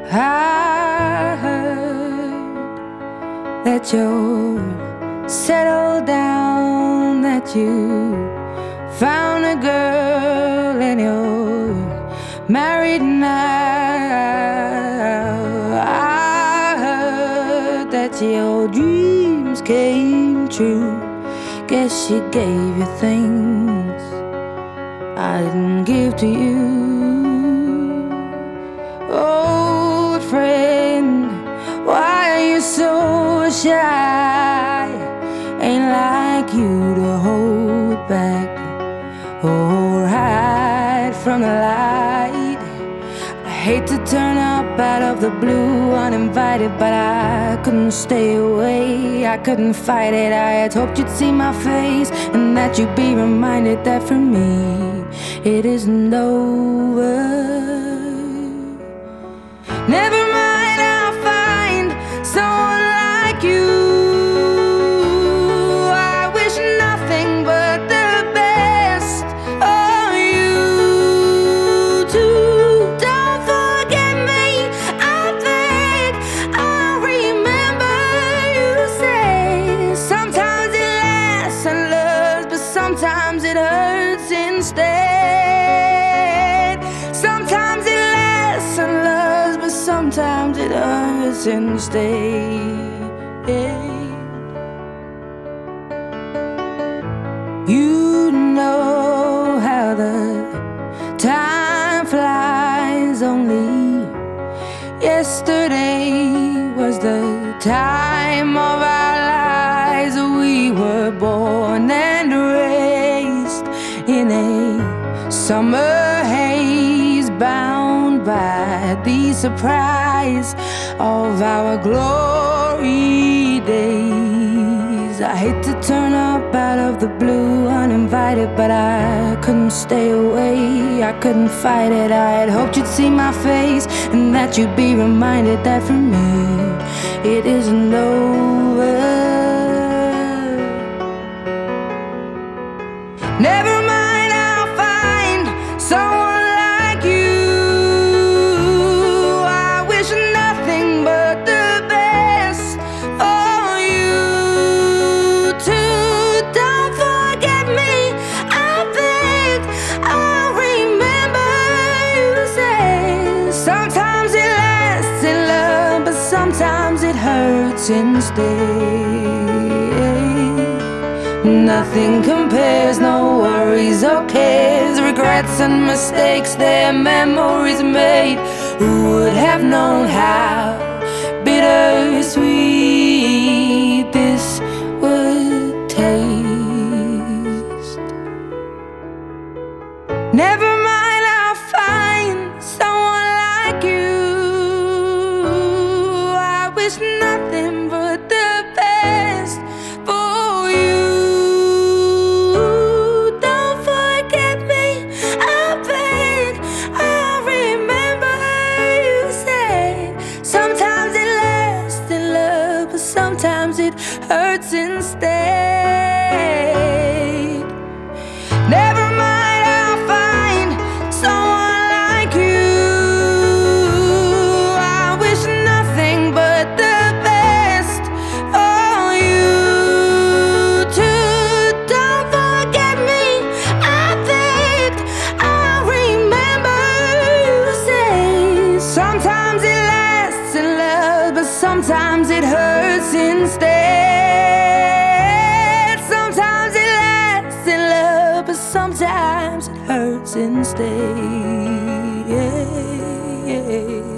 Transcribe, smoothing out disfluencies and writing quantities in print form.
I heard that you're settled down, that you found a girl and you're married now. I heard that your dreams came true. Guess she gave you things I didn't give to you. Old friend, why are you so shy? Ain't like you to hold back or hide from the light. I hate to turn up out of the blue uninvited, but I couldn't stay away, I couldn't fight it. I had hoped you'd see my face and that you'd be reminded that for me it isn't over. Never mind, I'll find someone like you. I wish nothing but the best for you too. Don't forget me, I beg. I'll remember you say sometimes it lasts and loves, but sometimes it hurts instead. Sometimes it lasts and loves, but sometimes it hurts instead. You know how the time flies. Only yesterday was the time of our lives. We were born and raised in a summer haze, bound by the surprise of our glory days. I hate to turn up out of the blue uninvited, but I couldn't stay away, I couldn't fight it. I had hoped you'd see my face and that you'd be reminded that for me it isn't over. Never mind, I'll find someone like you. I wish nothing but the best for you too. Don't forget me, I beg. I'll remember you say sometimes it lasts in love, but sometimes it hurts instead. Nothing compares, no worries or cares, regrets and mistakes, their memories made. Who would have known how bittersweet this would taste? Never mind, I'll find someone like you. I wish nothing but the best for you. Don't forget me, I beg. I'll remember you say sometimes it lasts in love, but sometimes it hurts instead. Never mind, I'll find someone like you. I wish nothing but the best for you too. Don't forget me, I beg. I'll remember you say sometimes it lasts in love, but sometimes it hurts instead. Sometimes it lasts in love, but sometimes it hurts instead.